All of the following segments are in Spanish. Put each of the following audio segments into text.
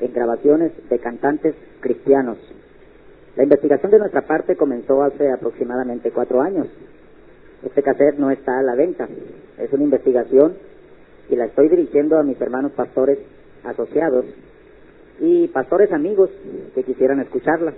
en grabaciones de cantantes cristianos. La investigación de nuestra parte comenzó hace aproximadamente 4 años. Este cassette no está a la venta, es una investigación y la estoy dirigiendo a mis hermanos pastores asociados y pastores amigos que quisieran escucharla.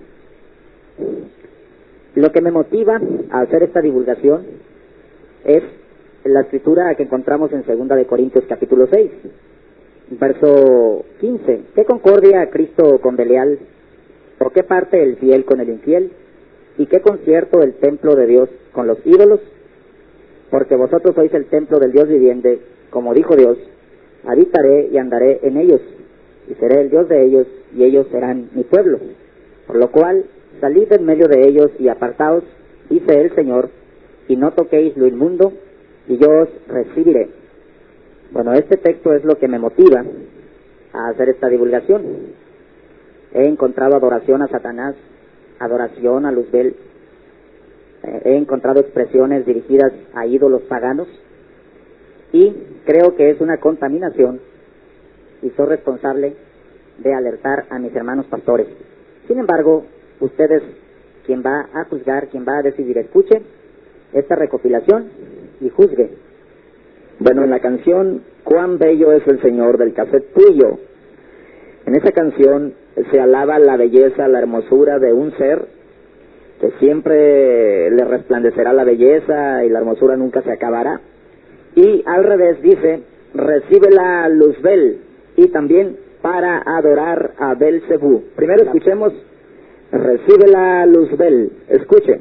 Lo que me motiva a hacer esta divulgación es la escritura que encontramos en 2 de Corintios capítulo 6, verso 15. ¿Qué concordia Cristo con Belial? ¿O qué parte el fiel con el infiel? ¿Y qué concierto el templo de Dios con los ídolos? Porque vosotros sois el templo del Dios viviente, como dijo Dios, habitaré y andaré en ellos, y seré el Dios de ellos, y ellos serán mi pueblo. Por lo cual, salid en medio de ellos y apartaos, dice el Señor, y no toquéis lo inmundo, y yo os recibiré. Bueno, este texto es lo que me motiva a hacer esta divulgación. He encontrado adoración a Satanás, adoración a Luzbel, he encontrado expresiones dirigidas a ídolos paganos, y creo que es una contaminación, y soy responsable de alertar a mis hermanos pastores. Sin embargo, ustedes, quien va a juzgar, quien va a decidir, escuche esta recopilación y juzgue. Bueno, en la canción Cuán bello es el Señor del cassette tuyo, en esa canción se alaba la belleza, la hermosura de un ser que siempre le resplandecerá la belleza y la hermosura nunca se acabará. Y al revés dice, recíbela Luzbel, y también para adorar a Belcebú. Primero escuchemos, recíbela Luzbel, escuche.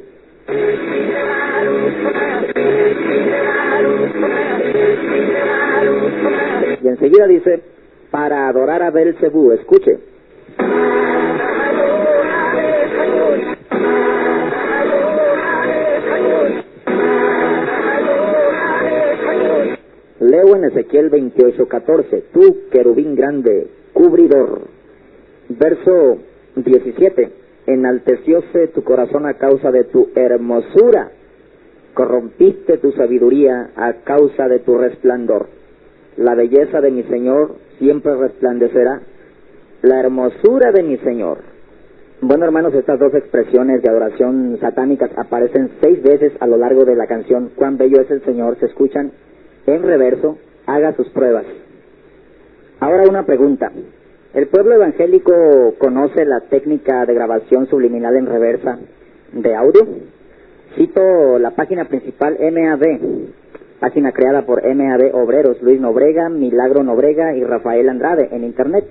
Y enseguida dice, para adorar a Belcebú, escuche. Leo en Ezequiel 28:14, tú, querubín grande, cubridor. Verso 17, enaltecióse tu corazón a causa de tu hermosura, corrompiste tu sabiduría a causa de tu resplandor. La belleza de mi Señor siempre resplandecerá, la hermosura de mi Señor. Bueno, hermanos, estas dos expresiones de adoración satánicas aparecen 6 veces a lo largo de la canción Cuán bello es el Señor, se escuchan en reverso, haga sus pruebas. Ahora una pregunta. ¿El pueblo evangélico conoce la técnica de grabación subliminal en reversa de audio? Cito la página principal MAD, página creada por MAD Obreros, Luis Nobrega, Milagro Nobrega y Rafael Andrade en internet.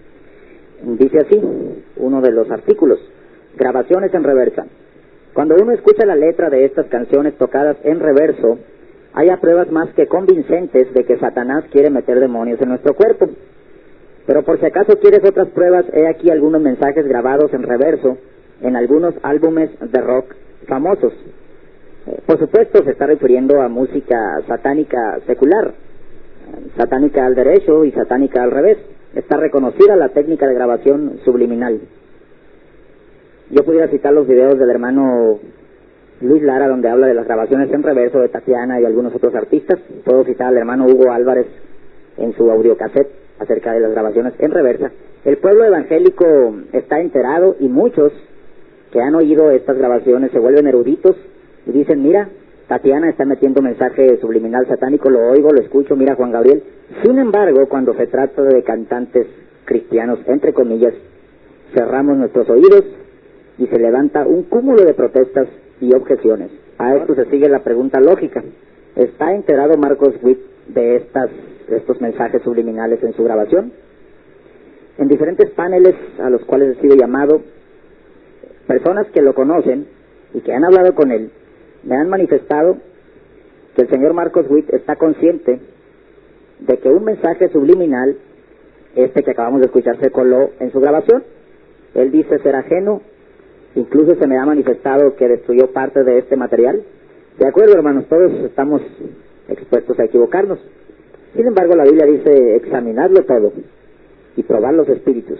Dice así, uno de los artículos, grabaciones en reversa. Cuando uno escucha la letra de estas canciones tocadas en reverso, hay pruebas más que convincentes de que Satanás quiere meter demonios en nuestro cuerpo. Pero por si acaso quieres otras pruebas, he aquí algunos mensajes grabados en reverso en algunos álbumes de rock famosos. Por supuesto se está refiriendo a música satánica secular, satánica al derecho y satánica al revés. Está reconocida la técnica de grabación subliminal. Yo pudiera citar los videos del hermano Luis Lara, donde habla de las grabaciones en reverso de Tatiana y algunos otros artistas. Puedo citar al hermano Hugo Álvarez en su audiocassette acerca de las grabaciones en reversa. El pueblo evangélico está enterado y muchos que han oído estas grabaciones se vuelven eruditos y dicen, mira, Tatiana está metiendo mensaje subliminal satánico, lo oigo, lo escucho, mira Juan Gabriel. Sin embargo, cuando se trata de cantantes cristianos, entre comillas, cerramos nuestros oídos y se levanta un cúmulo de protestas y objeciones. A esto se sigue la pregunta lógica. ¿Está enterado Marcos Witt de estos mensajes subliminales en su grabación? En diferentes paneles a los cuales he sido llamado, personas que lo conocen y que han hablado con él, me han manifestado que el señor Marcos Witt está consciente de que un mensaje subliminal, este que acabamos de escuchar, se coló en su grabación. Él dice ser ajeno. Incluso se me ha manifestado que destruyó parte de este material. De acuerdo, hermanos, todos estamos expuestos a equivocarnos. Sin embargo, la Biblia dice examinarlo todo y probar los espíritus.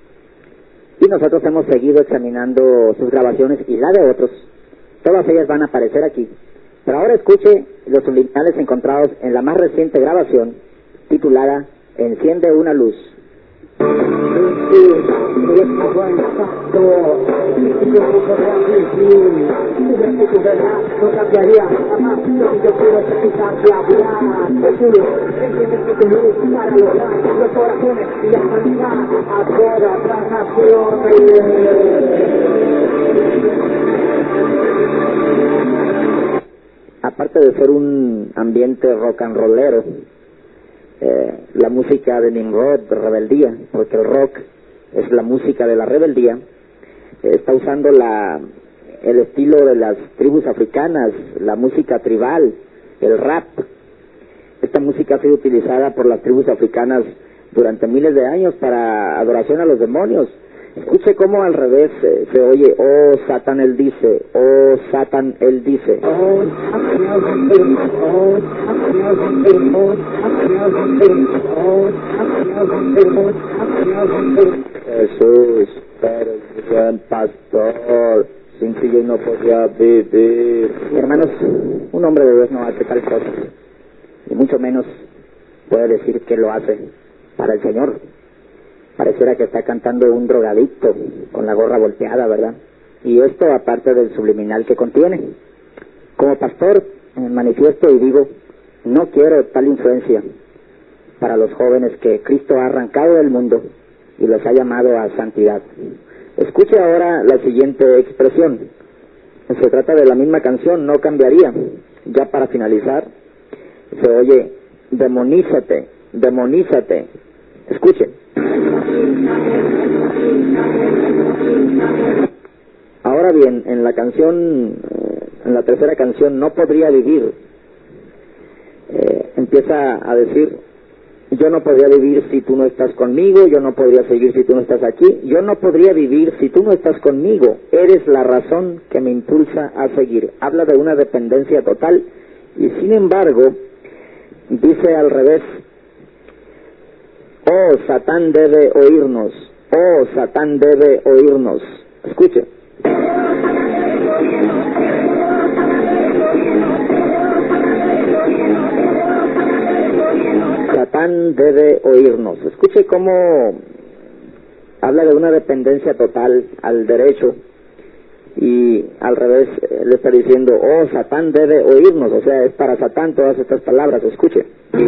Y nosotros hemos seguido examinando sus grabaciones y la de otros. Todas ellas van a aparecer aquí. Pero ahora escuche los subliminales encontrados en la más reciente grabación, titulada Enciende una luz. Aparte de ser un ambiente rock and rollero, la música de Nimrod, de rebeldía, porque el rock es la música de la rebeldía, está usando el estilo de las tribus africanas, la música tribal, el rap. Esta música ha sido utilizada por las tribus africanas durante miles de años para adoración a los demonios. Escuche cómo al revés se oye, oh Satán él dice, oh Satán él dice. Jesús, eres buen pastor, sin ti yo no podía vivir. Hermanos, un hombre de Dios no hace tal cosa, y mucho menos puede decir que lo hace para el Señor. Pareciera que está cantando un drogadicto con la gorra volteada, ¿verdad? Y esto aparte del subliminal que contiene. Como pastor manifiesto y digo, no quiero tal influencia para los jóvenes que Cristo ha arrancado del mundo y los ha llamado a santidad. Escuche ahora la siguiente expresión. Se trata de la misma canción, no cambiaría. Ya para finalizar, se oye, demonízate, demonízate. Escuche. Ahora bien, en la canción, en la tercera canción, no podría vivir, empieza a decir, yo no podría vivir si tú no estás conmigo, yo no podría seguir si tú no estás aquí, yo no podría vivir si tú no estás conmigo, eres la razón que me impulsa a seguir. Habla de una dependencia total y sin embargo, dice al revés, oh, Satán debe oírnos. Oh, Satán debe oírnos. Escuche. Satán debe oírnos. Escuche cómo habla de una dependencia total al derecho y al revés le está diciendo, oh, Satán debe oírnos. O sea, es para Satán todas estas palabras. Escuche.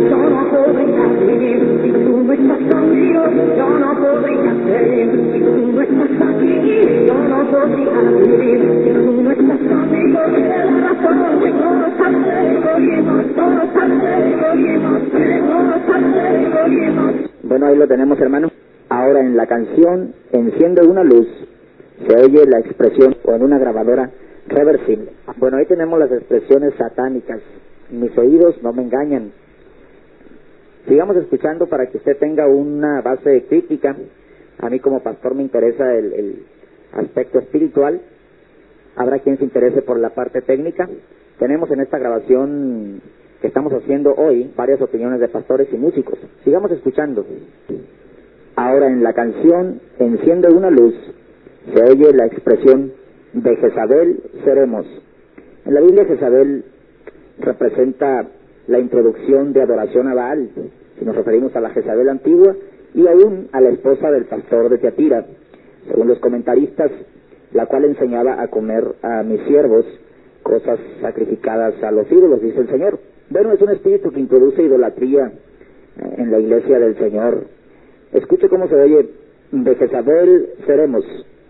Bueno, ahí lo tenemos, hermano. Ahora en la canción Enciende una luz se oye la expresión, o en una grabadora, reversible. Bueno, ahí tenemos las expresiones satánicas. Mis oídos no me engañan. Sigamos escuchando para que usted tenga una base crítica. A mí como pastor me interesa el aspecto espiritual. Habrá quien se interese por la parte técnica. Tenemos en esta grabación que estamos haciendo hoy varias opiniones de pastores y músicos. Sigamos escuchando. Ahora en la canción Enciende una luz se oye la expresión de Jezabel seremos. En la Biblia Jezabel representa la introducción de adoración a Baal, si nos referimos a la Jezabel antigua y aún a la esposa del pastor de Tiatira, según los comentaristas, la cual enseñaba a comer a mis siervos cosas sacrificadas a los ídolos, dice el Señor. Bueno, es un espíritu que introduce idolatría en la iglesia del Señor. Escuche cómo se oye, de Jezabel seremos.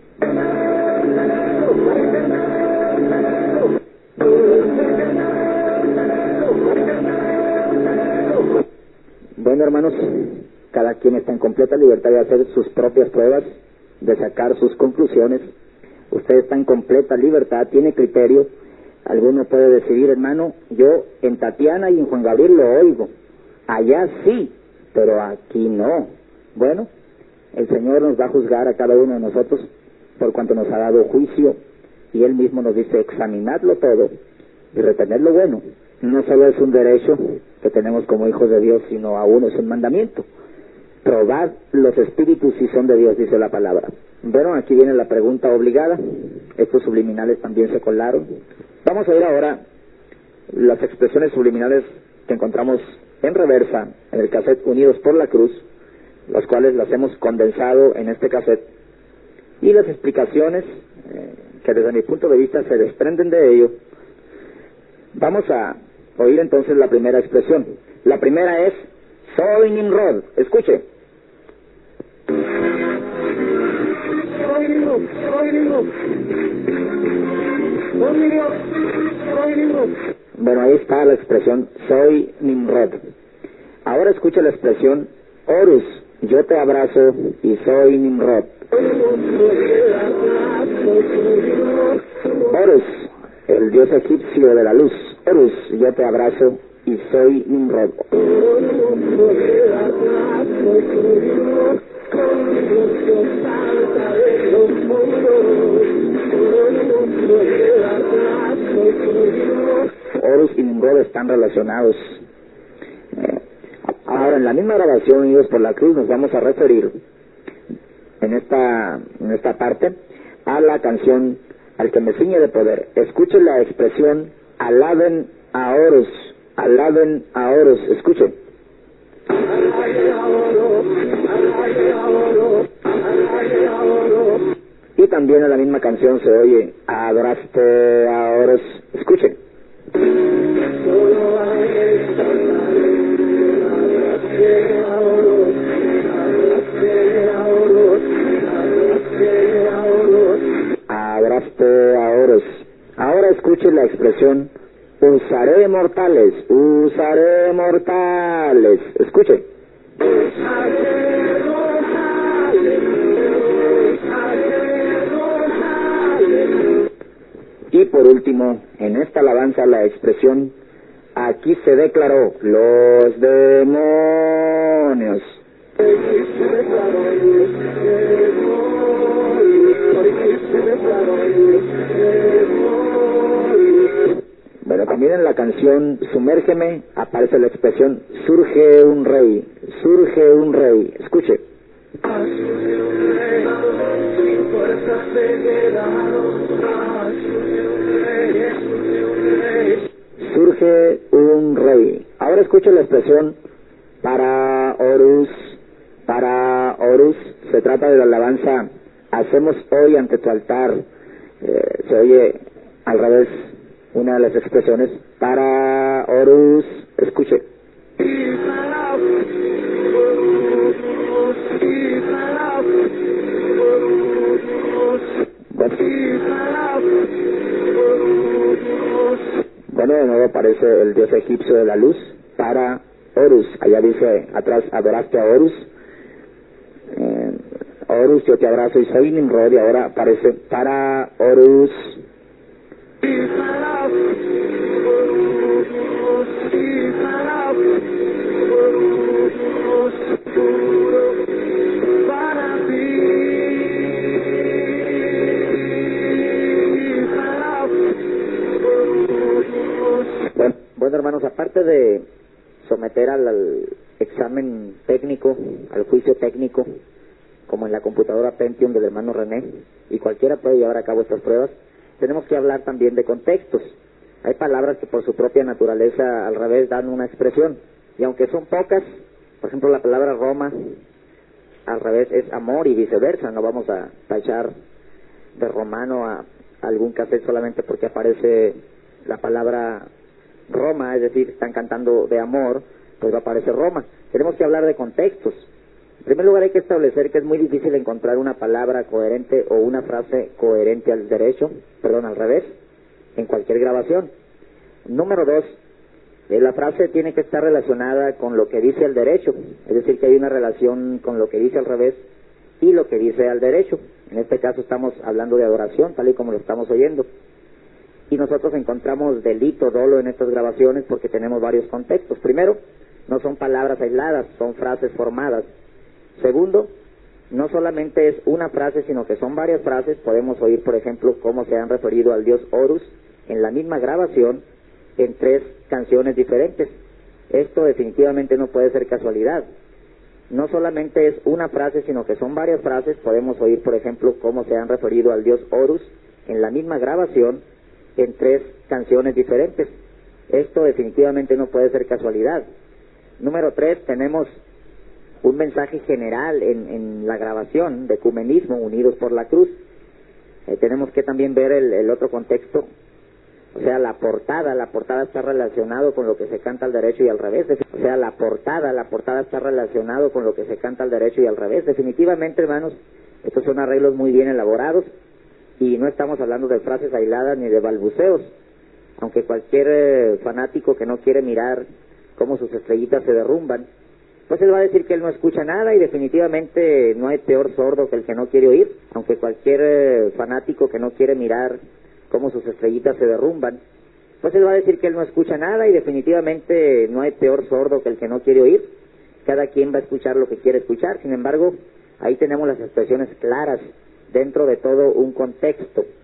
Bueno, hermanos, cada quien está en completa libertad de hacer sus propias pruebas, de sacar sus conclusiones. Usted está en completa libertad, tiene criterio. Alguno puede decidir, hermano, yo en Tatiana y en Juan Gabriel lo oigo. Allá sí, pero aquí no. Bueno, el Señor nos va a juzgar a cada uno de nosotros por cuanto nos ha dado juicio y Él mismo nos dice examinadlo todo y retener lo bueno. No solo es un derecho que tenemos como hijos de Dios, sino aún es un mandamiento. Probad los espíritus si son de Dios, dice la palabra. Bueno, aquí viene la pregunta obligada. Estos subliminales también se colaron. Vamos a ver ahora las expresiones subliminales que encontramos en reversa en el cassette Unidos por la Cruz las cuales las hemos condensado en este cassette, y las explicaciones que desde mi punto de vista se desprenden de ello. Vamos a oír entonces la primera expresión. La primera es: soy Nimrod. Escuche. Bueno, ahí está la expresión soy Nimrod. Ahora escuche la expresión Horus, yo te abrazo y soy Nimrod. Horus, el dios egipcio de la luz. Horus, yo te abrazo y soy Nimrod. Horus y Nimrod están relacionados. Ahora, en la misma grabación, Unidos por la Cruz, nos vamos a referir en esta parte a la canción Al que me ciñe de poder. Escuchen la expresión alaben a Horus, alaben a Horus. Escuchen. Y también en la misma canción se oye adoraste a Horus. Escuchen. Adoraste a Horus. Ahora escuchen la expresión usaré mortales, usaré mortales. Escuchen. Y por último, en esta alabanza la expresión aquí se declaró los demonios. Bueno, también en la canción Sumérgeme aparece la expresión surge un rey, surge un rey. Escuche. Surge un rey. Ahora escuche la expresión para Horus, para Horus. Se trata de la alabanza hacemos hoy ante tu altar. Se oye al revés una de las expresiones para Horus. Escuche. Bueno, de nuevo aparece el dios egipcio de la luz para Horus. Allá dice atrás, adoraste a Horus. Horus, yo te abrazo y soy Nimrod. Y ahora aparece para Horus. Bueno, hermanos, aparte de someter al examen técnico, al juicio técnico, como en la computadora Pentium del hermano René, y cualquiera puede llevar a cabo estas pruebas, tenemos que hablar también de contextos. Hay palabras que por su propia naturaleza al revés dan una expresión, y aunque son pocas, por ejemplo la palabra Roma al revés es amor y viceversa. No vamos a tachar de romano a algún cassette solamente porque aparece la palabra Roma, es decir, están cantando de amor, pues va a aparecer Roma. Tenemos que hablar de contextos. En primer lugar hay que establecer que es muy difícil encontrar una palabra coherente o una frase coherente al revés, en cualquier grabación. Número 2, la frase tiene que estar relacionada con lo que dice al derecho, es decir, que hay una relación con lo que dice al revés y lo que dice al derecho. En este caso estamos hablando de adoración, tal y como lo estamos oyendo. Y nosotros encontramos delito, dolo en estas grabaciones porque tenemos varios contextos. Primero, no son palabras aisladas, son frases formadas. Segundo, no solamente es una frase, sino que son varias frases. Podemos oír, por ejemplo, cómo se han referido al dios Horus en la misma grabación en 3 canciones diferentes. Esto definitivamente no puede ser casualidad. No solamente es una frase, sino que son varias frases. Podemos oír, por ejemplo, cómo se han referido al dios Horus en la misma grabación en 3 canciones diferentes. Esto definitivamente no puede ser casualidad. Número 3, tenemos un mensaje general en la grabación de ecumenismo, unidos por la cruz. Tenemos que también ver el otro contexto, o sea, la portada está relacionado con lo que se canta al derecho y al revés. O sea, la portada está relacionado con lo que se canta al derecho y al revés. Definitivamente, hermanos, estos son arreglos muy bien elaborados y no estamos hablando de frases aisladas ni de balbuceos, aunque cualquier fanático que no quiere mirar cómo sus estrellitas se derrumban, pues él va a decir que él no escucha nada y definitivamente no hay peor sordo que el que no quiere oír, aunque cualquier fanático que no quiere mirar cómo sus estrellitas se derrumban, pues él va a decir que él no escucha nada y definitivamente no hay peor sordo que el que no quiere oír. Cada quien va a escuchar lo que quiere escuchar. Sin embargo, ahí tenemos las expresiones claras dentro de todo un contexto.